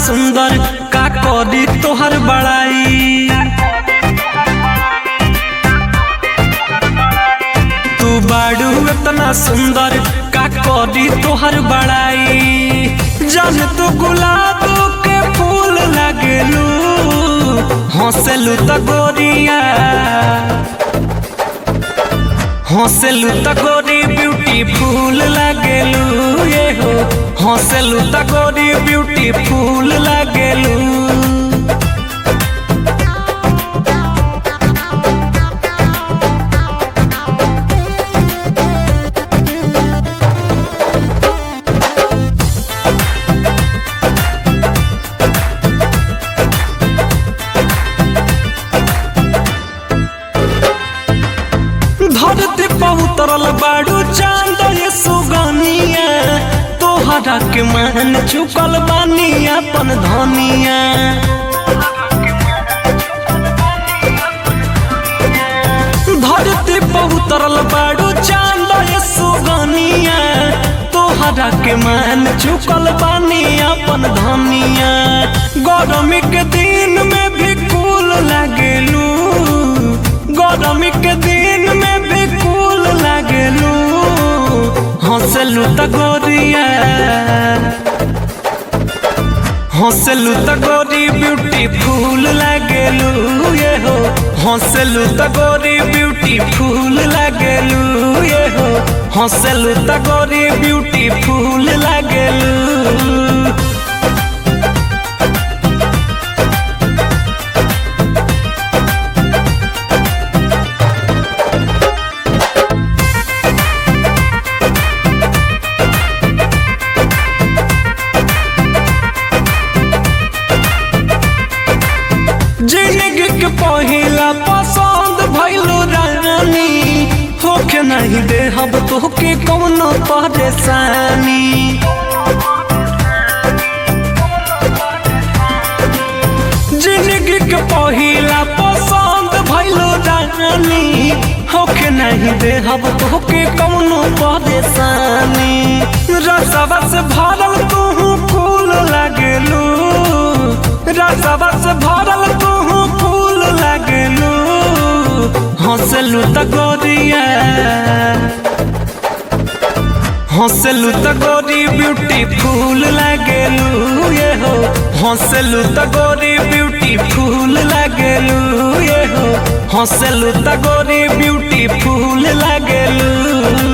सुंदर का करी तोहर बड़ाई। तू बाड़ू इतना सुंदर का करी तोहर बड़ाई। जन तू गुलाब के फूल लगलू, हंसलू त गोरिया, हंसलू त गोरी ब्यूटीफुल लगलू। ये हो हंसलू त गोरी ब्यूटीफुल लगलू। धरती पर उतरल बाड़ू चांद ये सुगनिया, तोहरा के मान चुकल बानी अपन धनिया। धरती पर उतरल बाड़ू चांद ये सुगनिया, तोहरा के मान चुकल बानी अपन धनिया। गरमी के दिन में भी कूल लगलू, गरमी के दिन में भी कूल लगलू। हंसलू त गोरिया, हंसलू त गोरी ब्यूटीफुल लगलू। ये हो हंसलू त गोरी ब्यूटीफुल लगलू। ये हो हंसलू त गोरी ब्यूटीफुल लगलू। जिंदगी के पहिला पसंद भइलू रानी, होके नहीं देहब तोहके कौनो परेशानी। जिंदगी के पहिला पसंद भइलू रानी, होके नहीं देहब तोहके कौनो परेशानी। रसवा से भरल तू फूल लगलू, रसवा से भरल तू फूल लगलू। हंसलू त गोरिया, हंसलू त गोरी ब्यूटीफुल लगलू। ये हो हंसलू त गोरी ब्यूटीफुल लगलू। ये हो हंसलू त गोरी ब्यूटीफुल लगलू।